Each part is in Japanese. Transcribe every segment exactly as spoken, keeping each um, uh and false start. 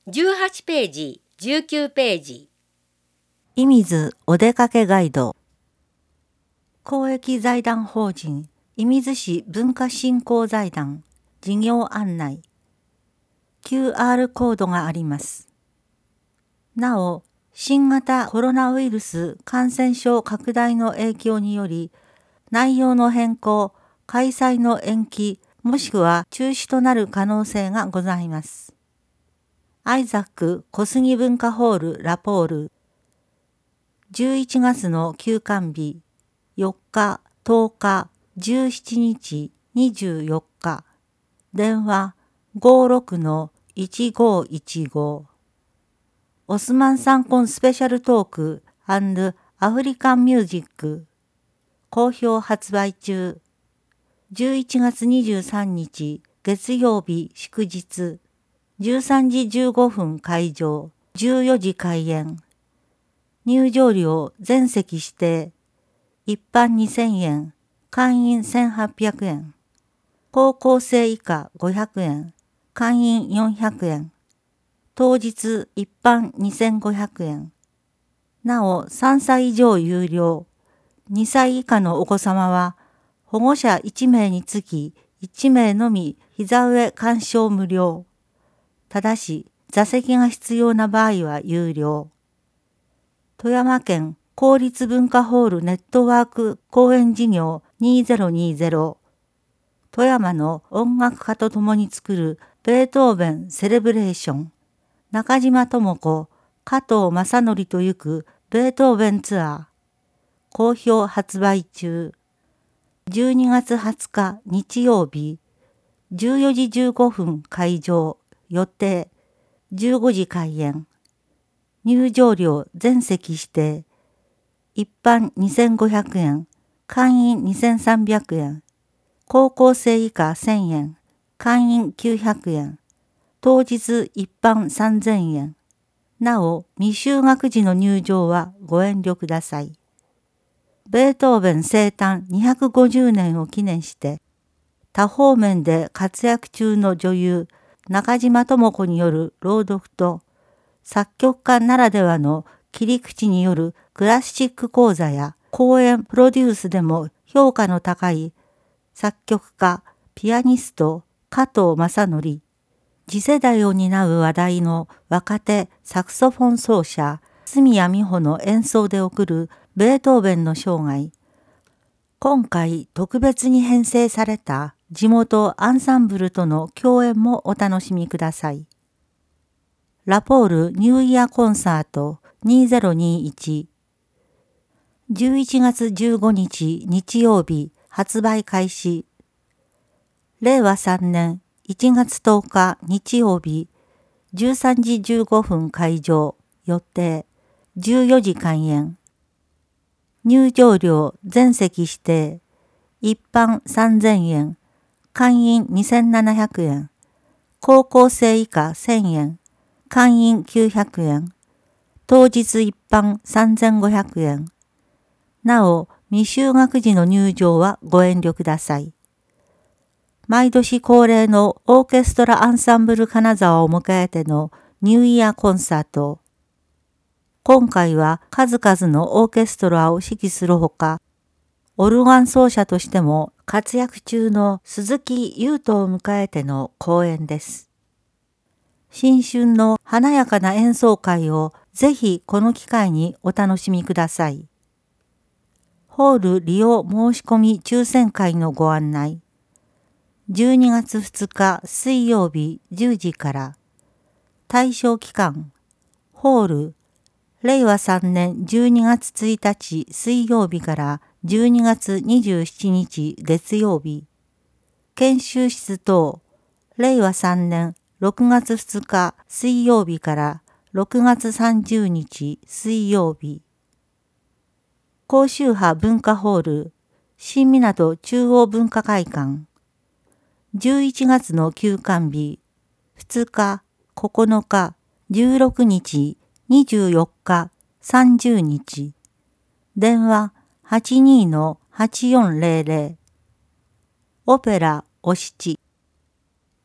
じゅうはちページ、じゅうきゅうページ。 射水お出かけガイド。公益財団法人射水市文化振興財団事業案内。キューアール コードがあります。なお、新型コロナウイルス感染症拡大の影響により、内容の変更、開催の延期、もしくは中止となる可能性がございます。アイザック小杉文化ホールラポールじゅういちがつの休館日よっか、とおか、じゅうしちにち、にじゅうよっか電話 ごーろくのいちごいちご オスマンサンコンスペシャルトーク&アフリカンミュージック好評発売中じゅういちがつにじゅうさんにち月曜日祝日じゅうさんじじゅうごふん開場じゅうよじ開演入場料全席指定一般にせんえん会員せんはっぴゃくえん高校生以下ごひゃくえん会員よんひゃくえん当日一般にせんごひゃくえんなおさんさい以上有料にさい以下のお子様は保護者いちめいにつきいちめいのみ膝上鑑賞無料ただし座席が必要な場合は有料富山県公立文化ホールネットワーク公演事業にせんにじゅう富山の音楽家と共に作るベートーベンセレブレーション中島智子加藤正則と行くベートーベンツアー好評発売中じゅうにがつはつか日曜日じゅうよじじゅうごふん開場予定じゅうごじ開演入場料全席指定一般にせんごひゃくえん会員にせんさんびゃくえん高校生以下せんえん会員きゅうひゃくえん当日一般さんぜんえんなお未就学時の入場はご遠慮くださいベートーベン生誕にひゃくごじゅうねんを記念して多方面で活躍中の女優中島智子による朗読と作曲家ならではの切り口によるクラシック講座や講演プロデュースでも評価の高い作曲家ピアニスト加藤正則次世代を担う話題の若手サクソフォン奏者角谷美穂の演奏で送るベートーベンの生涯今回特別に編成された地元アンサンブルとの共演もお楽しみください。ラポールニューイヤーコンサートにせんにじゅういち じゅういちがつじゅうごにち日曜日発売開始れいわさんねんいちがつとおか日曜日じゅうさんじじゅうごふん開場予定じゅうよじ開演入場料全席指定一般さんぜんえん会員にせんななひゃくえん高校生以下せんえん会員きゅうひゃくえん当日一般さんぜんごひゃくえんなお未就学時の入場はご遠慮ください毎年恒例のオーケストラアンサンブル金沢を迎えてのニューイヤーコンサート今回は数々のオーケストラを指揮するほかオルガン奏者としても活躍中の鈴木優斗を迎えての公演です。新春の華やかな演奏会をぜひこの機会にお楽しみください。ホール利用申し込み抽選会のご案内。じゅうにがつふつか水曜日じゅうじから対象期間ホールれいわさんねんじゅうにがつついたち水曜日からじゅうにがつにじゅうしちにち月曜日研修室等れいわさんねんろくがつふつか水曜日からろくがつさんじゅうにち水曜日甲州派文化ホール新港中央文化会館じゅういちがつの休館日ふつか、ここのか、じゅうろくにち、にじゅうよっか、さんじゅうにち電話 はちにーのはちよんぜろぜろ オペラお七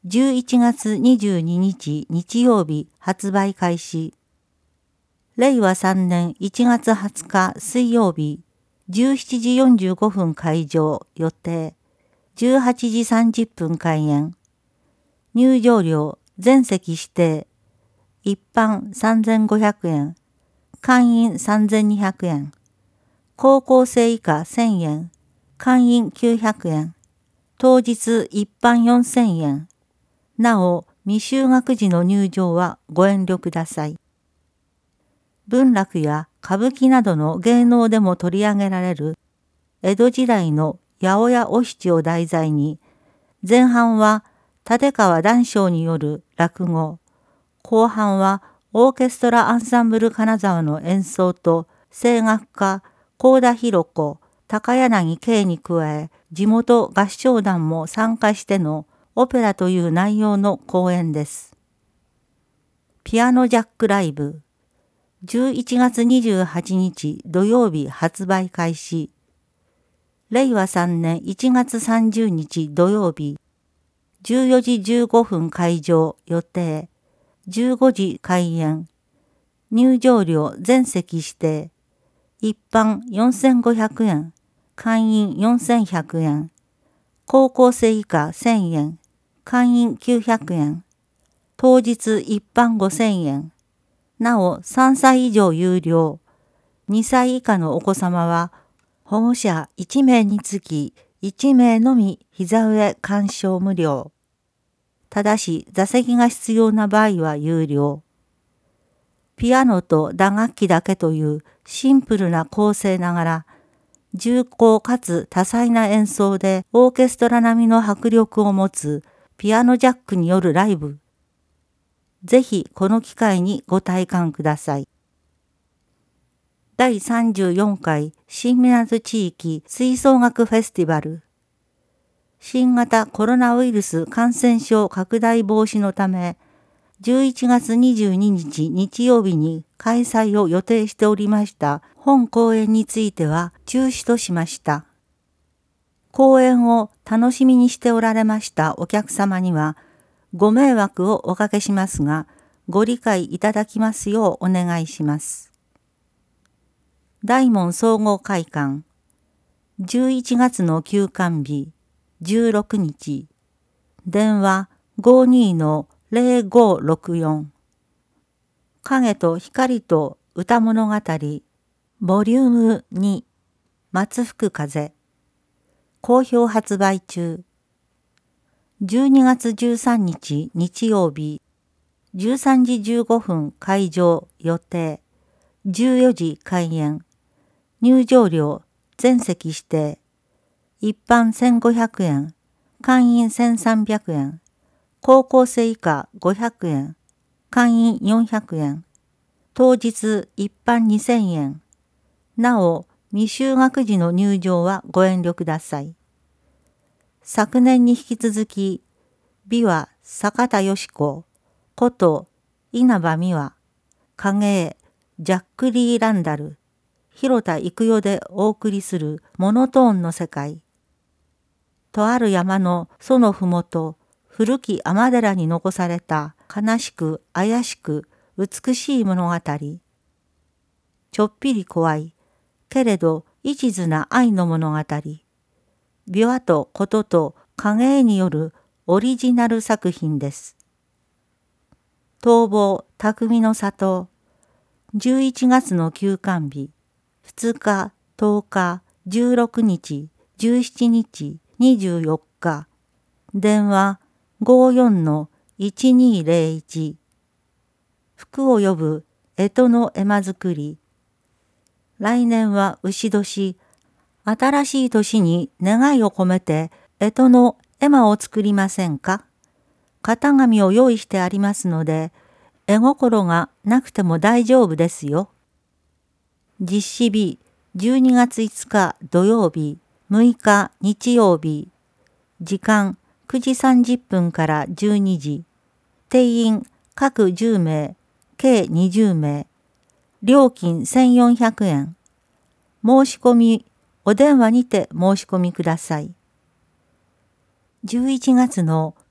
じゅういちがつにじゅうににち日曜日発売開始。れいわさんねんいちがつはつか水曜日じゅうしちじよんじゅうごふん開場予定。じゅうはちじさんじゅっぷん開演。入場料全席指定。一般さんぜんごひゃくえん。会員さんぜんにひゃくえん。高校生以下せんえん。会員きゅうひゃくえん。当日一般よんせんえん。なお、未就学時の入場はご遠慮ください。文楽や歌舞伎などの芸能でも取り上げられる江戸時代の八百屋お七を題材に、前半は立川談笑による落語、後半はオーケストラアンサンブル金沢の演奏と声楽家幸田弘子、高柳圭に加え地元合唱団も参加してのオペラという内容の公演です。ピアノジャックライブじゅういちがつにじゅうはちにち土曜日発売開始。れいわさんねんいちがつさんじゅうにち土曜日じゅうよじじゅうごふん開場予定。じゅうごじ開演。入場料全席指定。一般よんせんごひゃくえん。会員よんせんひゃくえん。高校生以下せんえん。会員きゅうひゃくえん。当日一般ごせんえん。なおさんさい以上有料。にさい以下のお子様は保護者いちめいにつきいちめいのみ膝上鑑賞無料。ただし座席が必要な場合は有料。ピアノと打楽器だけというシンプルな構成ながら、重厚かつ多彩な演奏でオーケストラ並みの迫力を持つピアノジャックによるライブ。ぜひこの機会にご体感ください。だいさんじゅうよんかい新港地域吹奏楽フェスティバル。新型コロナウイルス感染症拡大防止のため、じゅういちがつにじゅうににち日曜日に開催を予定しておりました本公演については中止としました。公演を楽しみにしておられましたお客様にはご迷惑をおかけしますが、ご理解いただきますようお願いします。大門総合会館、じゅういちがつの休館日、じゅうろくにち、電話 ごにーのぜろごろくよん、影と光と歌物語、ボリュームに、松吹風、好評発売中。じゅうにがつじゅうさんにち日曜日、じゅうさんじじゅうごふん開場予定、じゅうよじ開演。入場料全席指定。一般せんごひゃくえん。会員せんさんびゃくえん。高校生以下ごひゃくえん。会員よんひゃくえん。当日一般にせんえん。なお、未就学時の入場はご遠慮ください。昨年に引き続き、美は坂田佳子、こと稲葉美和、影絵、ジャックリー・ランダル、広田育代でお送りするモノトーンの世界。とある山のそのふもと、古き尼寺に残された悲しく怪しく美しい物語。ちょっぴり怖い、けれど一途な愛の物語。琵琶と琴と影絵によるオリジナル作品です。逃亡匠の里、じゅういちがつの休館日、ふつか、とおか、じゅうろくにち、じゅうしちにち、にじゅうよっか、電話 ごーよんのいちにーぜろいち、福を呼ぶ干支の絵馬作り。来年は牛年、新しい年に願いを込めて干支の絵馬を作りませんか？型紙を用意してありますので、絵心がなくても大丈夫ですよ。実施日じゅうにがついつか土曜日、むいか日曜日。時間くじさんじゅっぷんからじゅうにじ。定員各じゅうめい、計にじゅうめい。料金せんよんひゃくえん。申し込み、お電話にて申し込みください。じゅういちがつの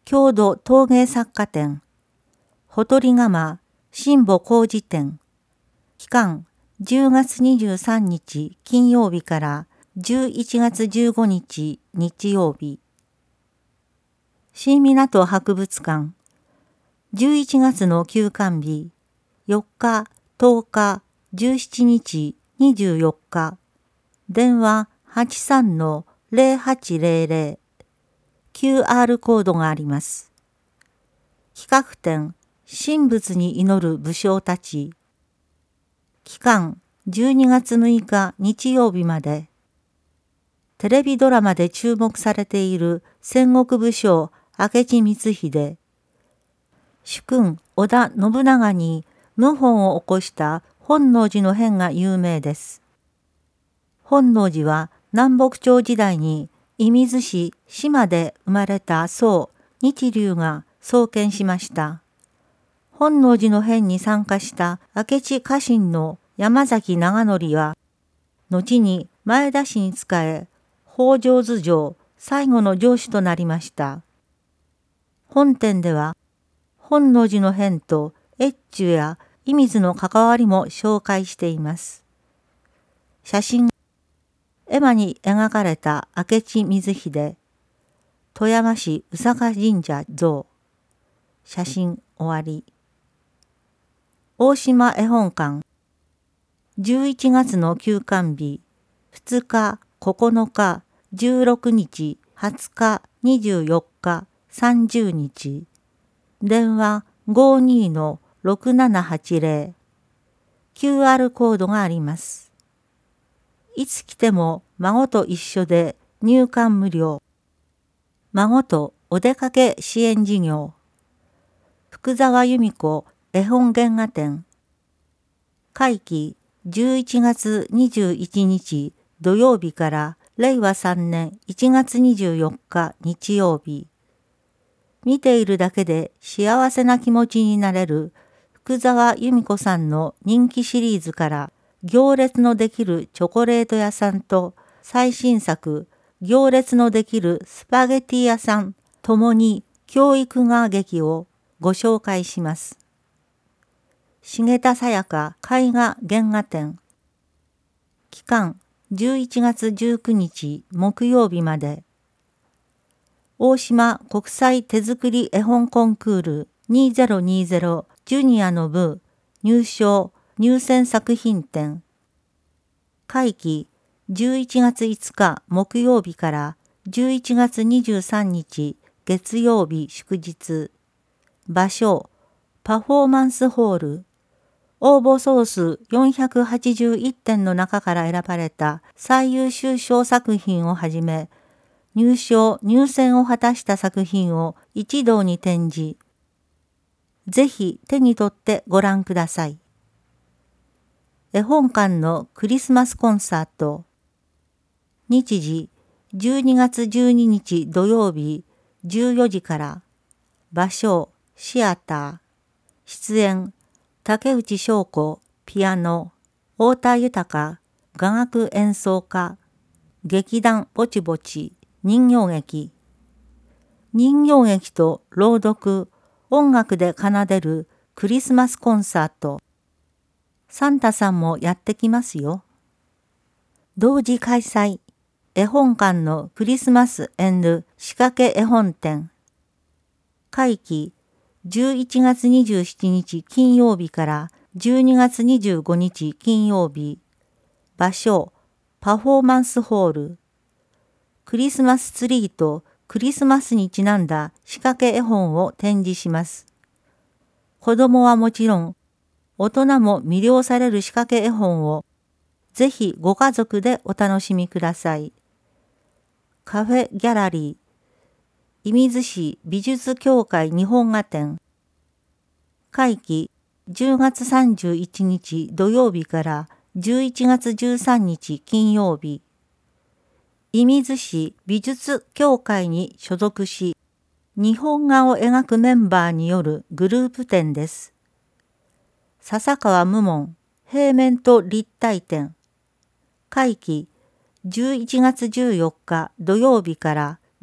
郷土陶芸作家展、ほとり窯新保工事展、期間じゅうがつにじゅうさんにち金曜日からじゅういちがつじゅうごにち日曜日。新港博物館、じゅういちがつの休館日、よっか、とおか、じゅうしちにち、にじゅうよっか、電話 はちさんのゼロはちゼロゼロ、キューアール コードがあります。企画展、神仏に祈る武将たち。期間、じゅうにがつむいか日曜日まで。テレビドラマで注目されている戦国武将明智光秀。主君織田信長に謀反を起こした本能寺の変が有名です。本能寺は南北朝時代に射水市島で生まれた僧日龍が創建しました。本能寺の変に参加した明智家臣の山崎長則は、後に前田氏に仕え、北条図城最後の城主となりました。本展では、本能寺の変と越中や射水の関わりも紹介しています。写真、絵馬に描かれた明智光秀、富山市宇坂神社像。写真終わり。大島絵本館、じゅういちがつの休館日、ふつか、ここのか、じゅうろくにち、はつか、にじゅうよっか、さんじゅうにち。電話 ごーにーのろくななはちゼロ。キューアール コードがあります。いつ来ても孫と一緒で入館無料。孫とお出かけ支援事業。福沢由美子絵本原画展。会期じゅういちがつにじゅういちにち土曜日かられいわさんねんいちがつにじゅうよっか日曜日。見ているだけで幸せな気持ちになれる福沢由美子さんの人気シリーズから行列のできるチョコレート屋さんと最新作行列のできるスパゲティ屋さんともに教育画劇をご紹介します。重田沙耶香絵画原画展。期間じゅういちがつじゅうくにち木曜日まで。大島国際手作り絵本コンクールにせんにじゅうジュニアの部入賞入選作品展。会期じゅういちがついつか木曜日からじゅういちがつにじゅうさんにち月曜日祝日。場所パフォーマンスホール。応募総数よんひゃくはちじゅういってんの中から選ばれた最優秀賞作品をはじめ、入賞・入選を果たした作品を一堂に展示。ぜひ手に取ってご覧ください。絵本館のクリスマスコンサート。日時じゅうにがつじゅうににち土曜日じゅうよじから。場所シアター。出演竹内翔子ピアノ、太田豊雅楽演奏家、劇団ぼちぼち人形劇。人形劇と朗読、音楽で奏でるクリスマスコンサート。サンタさんもやってきますよ。同時開催、絵本館のクリスマス&仕掛け絵本展。会期じゅういちがつにじゅうしちにち金曜日からじゅうにがつにじゅうごにち金曜日。場所パフォーマンスホール。クリスマスツリーとクリスマスにちなんだ仕掛け絵本を展示します。子供はもちろん、大人も魅了される仕掛け絵本をぜひご家族でお楽しみください。カフェギャラリー。射水市美術協会日本画展。会期じゅうがつさんじゅういちにち土曜日からじゅういちがつじゅうさんにち金曜日。射水市美術協会に所属し、日本画を描くメンバーによるグループ展です。笹川無門平面と立体展。会期じゅういちがつじゅうよっか土曜日から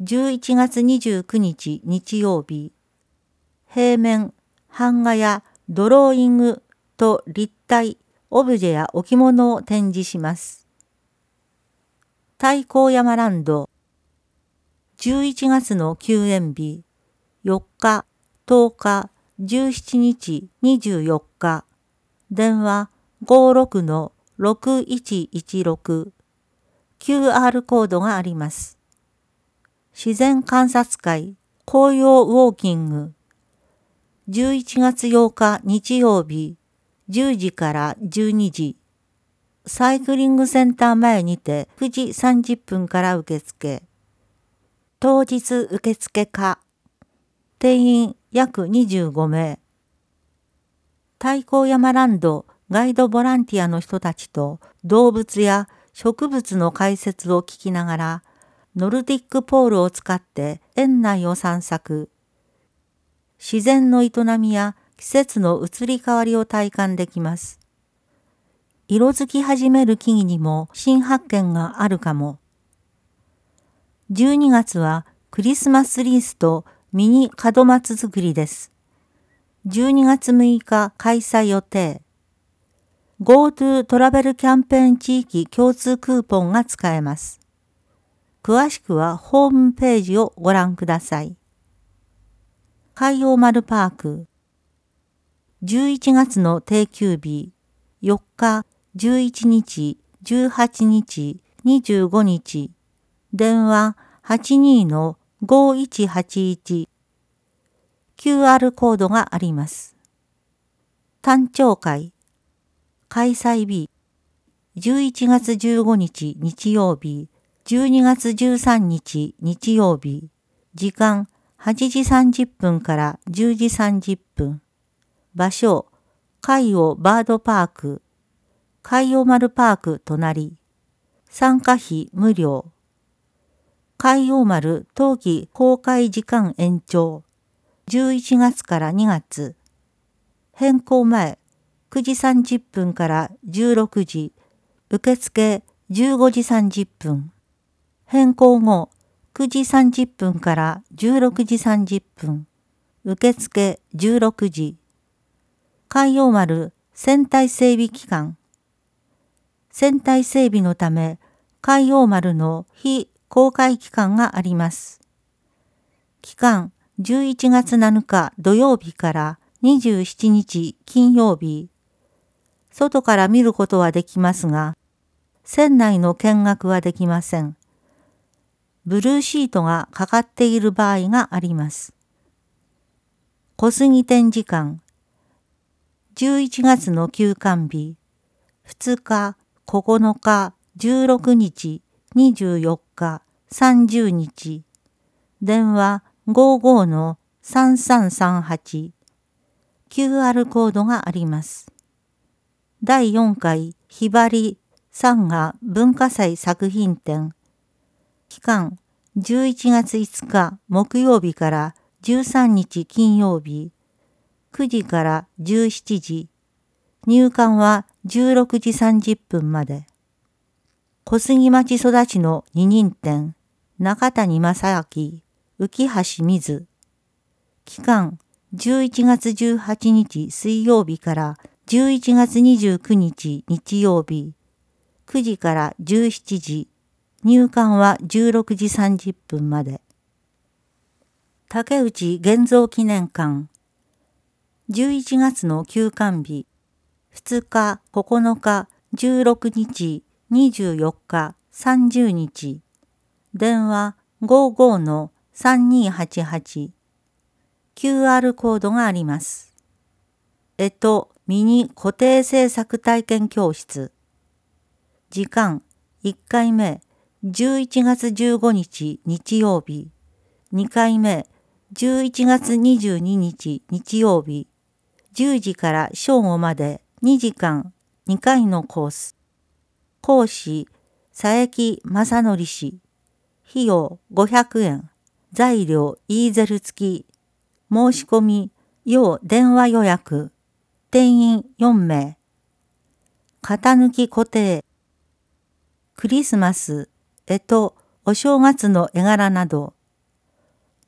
じゅういちがつにじゅうくにち日曜日、平面、版画やドローイングと立体、オブジェや置物を展示します。太閤山ランド、じゅういちがつの休園日、よっか、とおか、じゅうしちにち、にじゅうよっか、電話 ごろくのろくいちいちろく、キューアール コードがあります。自然観察会、紅葉ウォーキング、じゅういちがつようか日曜日、じゅうじからじゅうにじ、サイクリングセンター前にてくじさんじゅっぷんから受付。当日受付可。定員約にじゅうごめい。太閤山ランドガイドボランティアの人たちと動物や植物の解説を聞きながら、ノルディックポールを使って園内を散策。自然の営みや季節の移り変わりを体感できます。色づき始める木々にも新発見があるかも。じゅうにがつはクリスマスリースとミニ門松作りです。じゅうにがつむいか開催予定。GoTo トラベルキャンペーン地域共通クーポンが使えます。詳しくはホームページをご覧ください。海洋丸パーク。じゅういちがつの定休日、よっか、じゅういちにち、じゅうはちにち、にじゅうごにち、電話 はちにーのごいちはちいち、キューアール コードがあります。誕生会、開催日、じゅういちがつじゅうごにち日曜日、じゅうにがつじゅうさんにち日曜日、時間はちじさんじゅっぷんからじゅうじさんじゅっぷん、場所、海洋バードパーク、海洋丸パーク隣、参加費無料、海洋丸冬季公開時間延長、じゅういちがつからにがつ、変更前くじさんじゅっぷんからじゅうろくじ、受付じゅうごじさんじゅっぷん、変更後くじさんじゅっぷんからじゅうろくじさんじゅっぷん、受付じゅうろくじ、海洋丸船体整備期間、船体整備のため海洋丸の非公開期間があります。期間じゅういちがつなのか土曜日からにじゅうしちにち金曜日。外から見ることはできますが、船内の見学はできません。ブルーシートがかかっている場合があります。小杉展示館。じゅういちがつの休館日、ふつか、ここのか、じゅうろくにち、にじゅうよっか、さんじゅうにち。電話 ごじゅうごのさんさんさんはち。キューアール コードがあります。だいよんかいひばり山河文化祭作品展。期間じゅういちがついつか木曜日からじゅうさんにち金曜日。くじからじゅうしちじ。入館はじゅうろくじさんじゅっぷんまで。小杉町育ちの二人展。中谷正明、浮橋水。期間じゅういちがつじゅうはちにち水曜日からじゅういちがつにじゅうくにち日曜日。くじからじゅうしちじ。入館はじゅうろくじさんじゅっぷんまで。竹内現像記念館。じゅういちがつの休館日、ふつか、ここのか、じゅうろくにち、にじゅうよっか、さんじゅうにち。電話 ごじゅうごのさんにーはちはち。キューアール コードがあります。えと、ミニ固定制作体験教室。時間、いっかいめ、じゅういちがつじゅうごにち日曜日。にかいめ、じゅういちがつにじゅうににち日曜日。じゅうじから正午までにじかんにかいのコース。講師、佐伯正則氏。費用ごひゃくえん。材料イーゼル付き。申し込み、要電話予約。定員よんめい。型抜き固定。クリスマス、干支、お正月の絵柄など、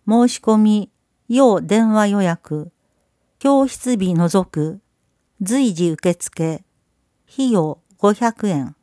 申し込み、要電話予約、教室日除く、随時受付、費用ごひゃくえん。